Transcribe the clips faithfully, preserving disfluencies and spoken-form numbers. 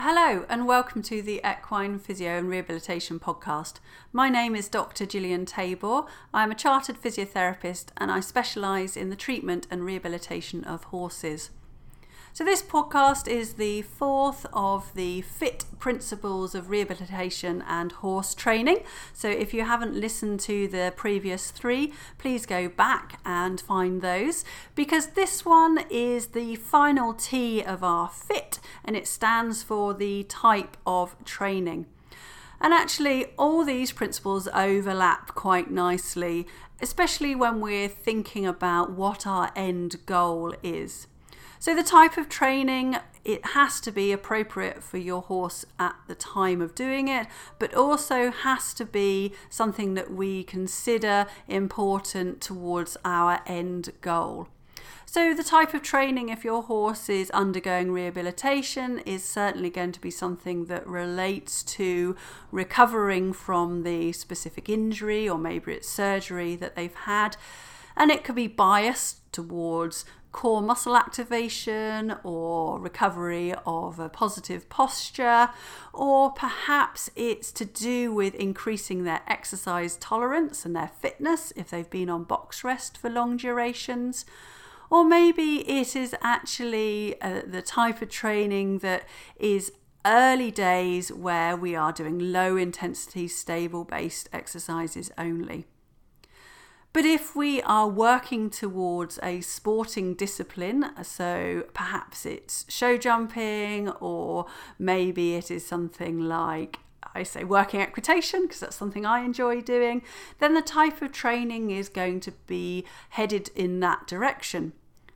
Hello and welcome to the Equine Physio and Rehabilitation Podcast. My name is Doctor Gillian Tabor. I'm a chartered physiotherapist and I specialise in the treatment and rehabilitation of horses. So this podcast is the fourth of the FIT Principles of Rehabilitation and Horse Training. So if you haven't listened to the previous three, please go back and find those, because this one is the final T of our FIT and it stands for the type of training. And actually all these principles overlap quite nicely, especially when we're thinking about what our end goal is. So the type of training, it has to be appropriate for your horse at the time of doing it, but also has to be something that we consider important towards our end goal. So the type of training, if your horse is undergoing rehabilitation, is certainly going to be something that relates to recovering from the specific injury or maybe it's surgery that they've had. And it could be biased towards core muscle activation or recovery of a positive posture, or perhaps it's to do with increasing their exercise tolerance and their fitness if they've been on box rest for long durations. Or maybe it is actually uh, the type of training that is early days where we are doing low intensity, stable based exercises only. But if we are working towards a sporting discipline, so perhaps it's show jumping, or maybe it is something like, I say, working equitation, because that's something I enjoy doing, then the type of training is going to be headed in that direction.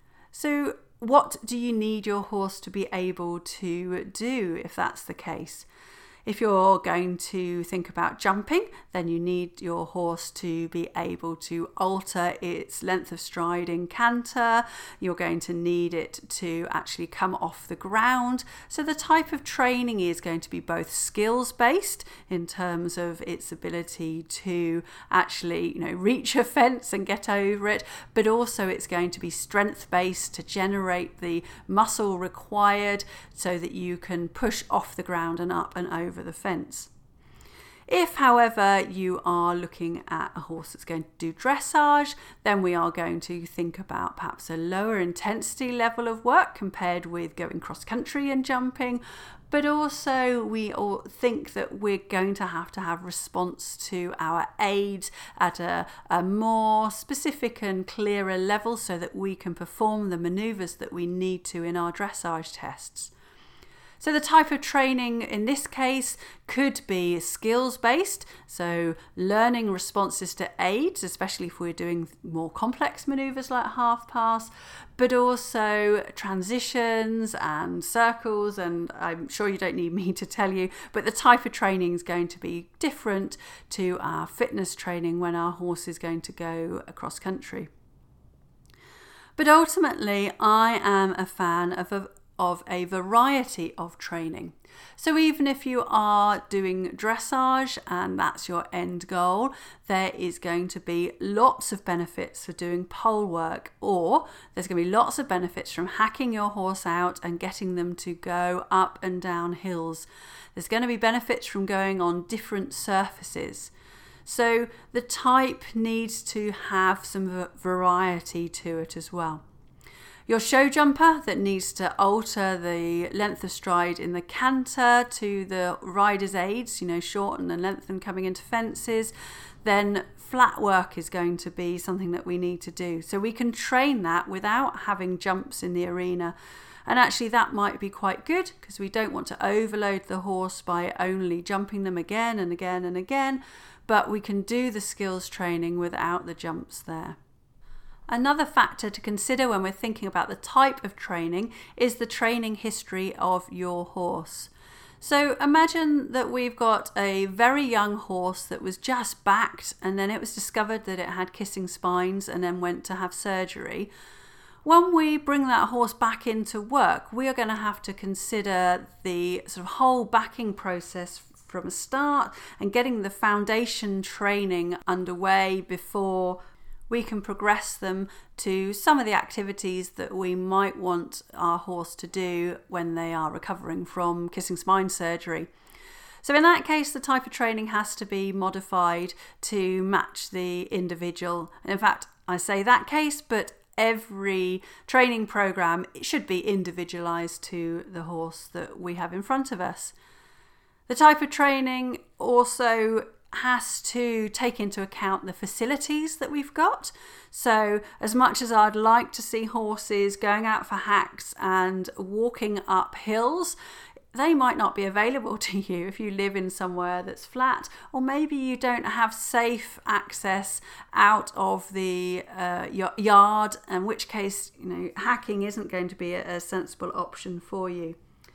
So what do you need your horse to be able to do if that's the case? If you're going to think about jumping, then you need your horse to be able to alter its length of stride in canter. You're going to need it to actually come off the ground. So the type of training is going to be both skills-based in terms of its ability to actually, you know, reach a fence and get over it, but also it's going to be strength-based to generate the muscle required so that you can push off the ground and up and over the fence. If, however, you are looking at a horse that's going to do dressage, then we are going to think about perhaps a lower intensity level of work compared with going cross country and jumping, but also we all think that we're going to have to have response to our aids at a, a more specific and clearer level so that we can perform the manoeuvres that we need to in our dressage tests. So the type of training in this case could be skills-based, so learning responses to aids, especially if we're doing more complex manoeuvres like half pass, but also transitions and circles, and I'm sure you don't need me to tell you, but the type of training is going to be different to our fitness training when our horse is going to go across country. But ultimately, I am a fan of a of a variety of training. So even if you are doing dressage and that's your end goal, there is going to be lots of benefits for doing pole work, or there's going to be lots of benefits from hacking your horse out and getting them to go up and down hills. There's going to be benefits from going on different surfaces. So the type needs to have some variety to it as well. Your show jumper that needs to alter the length of stride in the canter to the rider's aids, you know, shorten and lengthen coming into fences, then flat work is going to be something that we need to do. So we can train that without having jumps in the arena. And actually that might be quite good because we don't want to overload the horse by only jumping them again and again and again, but we can do the skills training without the jumps there. Another factor to consider when we're thinking about the type of training is the training history of your horse. So imagine that we've got a very young horse that was just backed and then it was discovered that it had kissing spines and then went to have surgery. When we bring that horse back into work, we are going to have to consider the sort of whole backing process from a start and getting the foundation training underway before we can progress them to some of the activities that we might want our horse to do when they are recovering from kissing spine surgery. So in that case, the type of training has to be modified to match the individual. And in fact, I say that case, but every training program should be individualized to the horse that we have in front of us. The type of training also has to take into account the facilities that we've got. So as much as I'd like to see horses going out for hacks and walking up hills, they might not be available to you if you live in somewhere that's flat, or maybe you don't have safe access out of the uh, yard, in which case, you know, hacking isn't going to be a, a sensible option for you.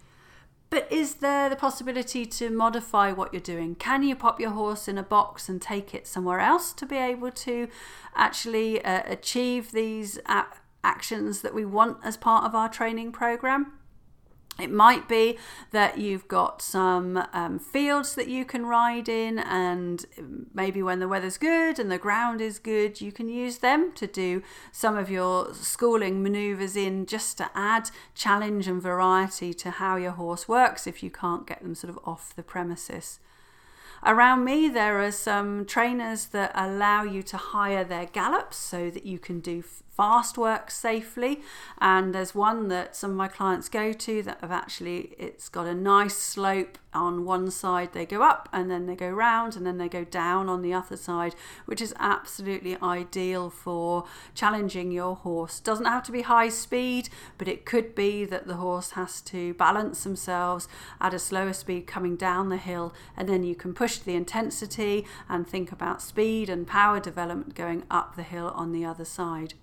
But is there the possibility to modify what you're doing? Can you pop your horse in a box and take it somewhere else to be able to actually uh, achieve these a- actions that we want as part of our training program? It might be that you've got some um, fields that you can ride in, and maybe when the weather's good and the ground is good, you can use them to do some of your schooling manoeuvres in, just to add challenge and variety to how your horse works if you can't get them sort of off the premises. Around me, there are some trainers that allow you to hire their gallops so that you can do fast work safely. And there's one that some of my clients go to that have actually, it's got a nice slope on one side. They go up and then they go round and then they go down on the other side, which is absolutely ideal for challenging your horse. Doesn't have to be high speed, but it could be that the horse has to balance themselves at a slower speed coming down the hill, and then you can push the intensity and think about speed and power development going up the hill on the other side.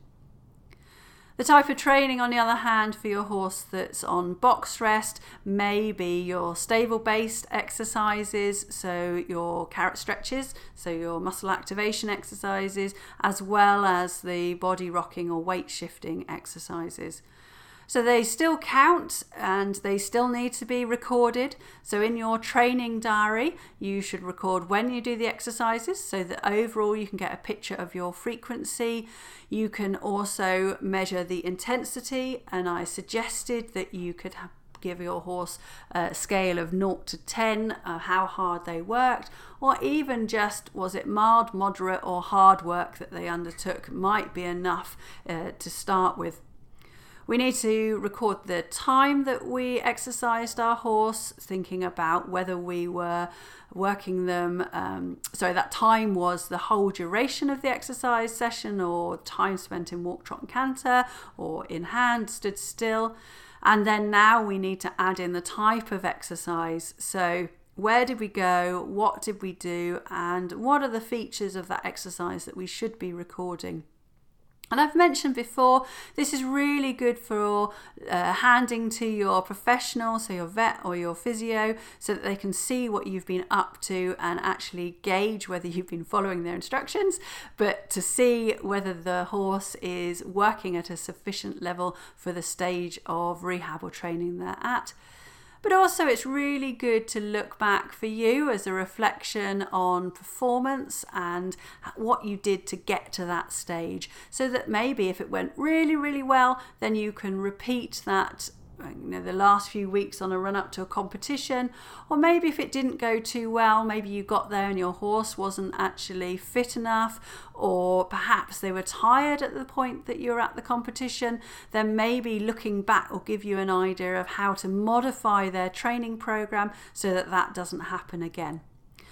The type of training, on the other hand, for your horse that's on box rest may be your stable-based exercises, so your carrot stretches, so your muscle activation exercises, as well as the body rocking or weight shifting exercises. So they still count and they still need to be recorded. So in your training diary, you should record when you do the exercises so that overall you can get a picture of your frequency. You can also measure the intensity, and I suggested that you could have give your horse a scale of zero to ten of how hard they worked, or even just was it mild, moderate or hard work that they undertook might be enough uh, to start with. We need to record the time that we exercised our horse, thinking about whether we were working them, um, sorry, that time was the whole duration of the exercise session, or time spent in walk, trot and canter, or in hand, stood still. And then now we need to add in the type of exercise. So where did we go? What did we do? And what are the features of that exercise that we should be recording? And I've mentioned before, this is really good for uh, handing to your professional, so your vet or your physio, so that they can see what you've been up to and actually gauge whether you've been following their instructions, but to see whether the horse is working at a sufficient level for the stage of rehab or training they're at. But also it's really good to look back for you as a reflection on performance and what you did to get to that stage, so that maybe if it went really, really well, then you can repeat that, you know, the last few weeks on a run up to a competition. Or maybe if it didn't go too well, maybe you got there and your horse wasn't actually fit enough, or perhaps they were tired at the point that you're at the competition, then maybe looking back will give you an idea of how to modify their training program so that that doesn't happen again.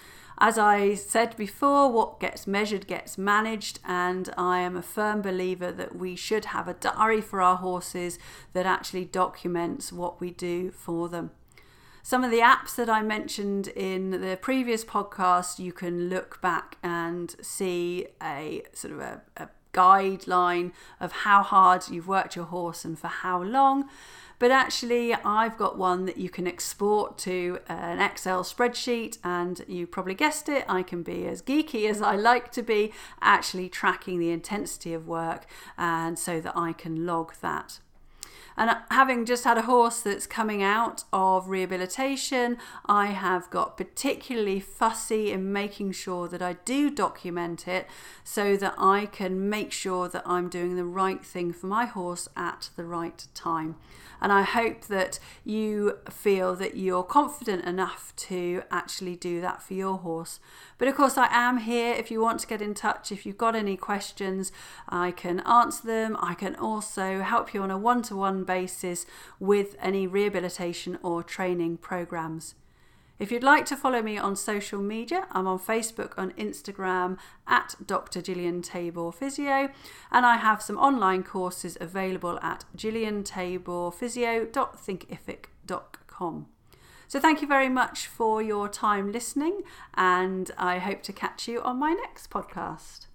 As I said before, what gets measured gets managed, and I am a firm believer that we should have a diary for our horses that actually documents what we do for them. Some of the apps that I mentioned in the previous podcast, you can look back and see a sort of a, a guideline of how hard you've worked your horse and for how long. But actually, I've got one that you can export to an Excel spreadsheet, and you probably guessed it, I can be as geeky as I like to be, actually tracking the intensity of work, and so that I can log that. And having just had a horse that's coming out of rehabilitation, I have got particularly fussy in making sure that I do document it so that I can make sure that I'm doing the right thing for my horse at the right time. And I hope that you feel that you're confident enough to actually do that for your horse. But of course, I am here if you want to get in touch. If you've got any questions, I can answer them. I can also help you on a one-to-one basis with any rehabilitation or training programs. If you'd like to follow me on social media, I'm on Facebook and Instagram at Doctor Gillian Tabor Physio, and I have some online courses available at gillian tabor physio dot thinkific dot com. So thank you very much for your time listening, and I hope to catch you on my next podcast.